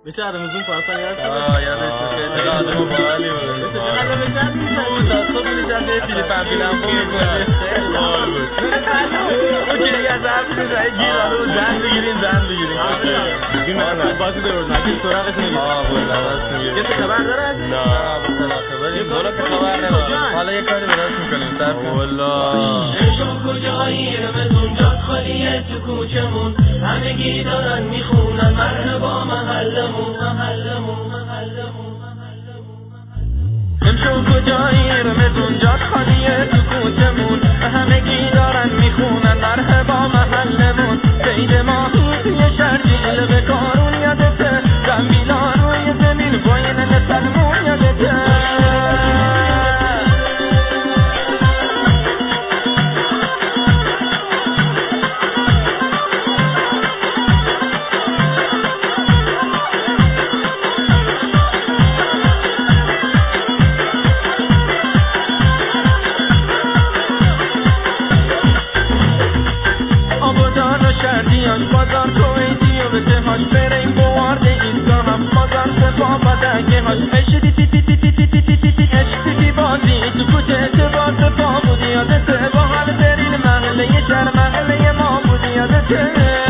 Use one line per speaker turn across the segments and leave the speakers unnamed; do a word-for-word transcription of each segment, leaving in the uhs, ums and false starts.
میشه رمضان پاسا یاد
آه یادش خیلی آدم باحالی بود.
چقدر بهتر
بود داستان بود جنبه فیلیپ هم فیلم بود خیلی باحال بود. اوکی دیگه از حرف میزنی گیر آره زن بگیریم زن بگیریم.
بگیم من بازی درست نگیر سراغش نگیر.
آه بود راست میگی.
یه خبر داره؟
نه مثلا خبری دولا خبر نداره. حالا یه کاری براش میکنیم صرف والله.
شو کجایی رمضون جات خالیه تو کوچمون همگی دارن میخونن مرحبا محلمون محلمون محلمون
امشو کجایی رمضون جات خالیه تو کوچمون همگی دارن میخونن مرحبا محلمون سید ماهی توی شرجیل به کارون یادته زنبیلا روی زمین باین سلمون یادته بازار کویتی و بده هاش بریم بوارد اینجا هم بازار سفا بدنگه هاش اشتی تی تی تی تی تی تی تی تی تی اشتی تی بازی تو کوچه چبار سفا بودی یادته با حال برین محله شهر محله ما بودی یادته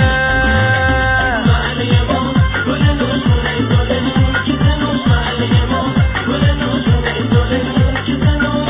محله ما گل نوشونه گل نور که تنوش محله ما گل نوشونه گل نور که تنوش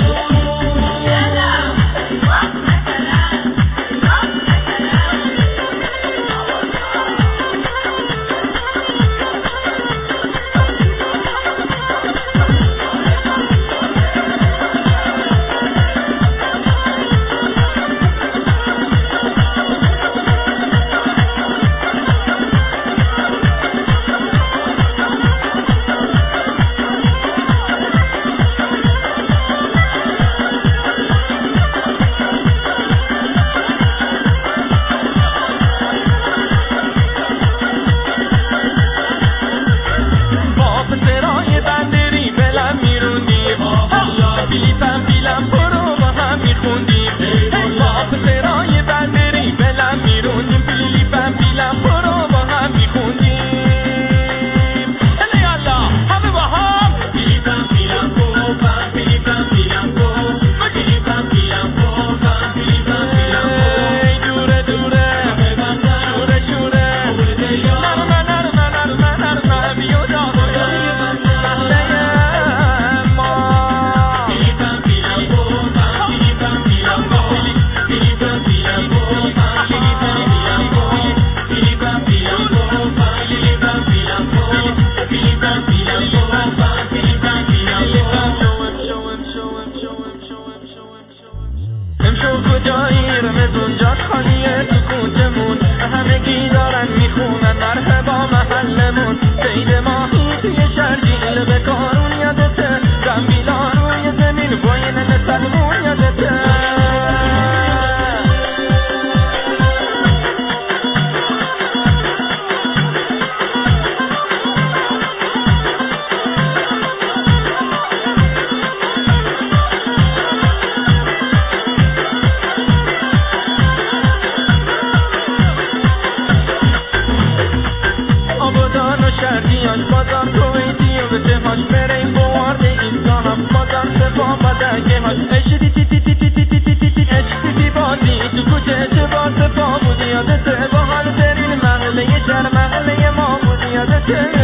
بازار کویتی و بده هاش بریم بوارد اینجا هم بازار سفا بدنگه هاش اشتی تی تی تی تی تی تی تی تی تی اشتی تی بازی تو کوچه چبار سفا بودی یادته با حال برین محله شهر محله ما بودی یادته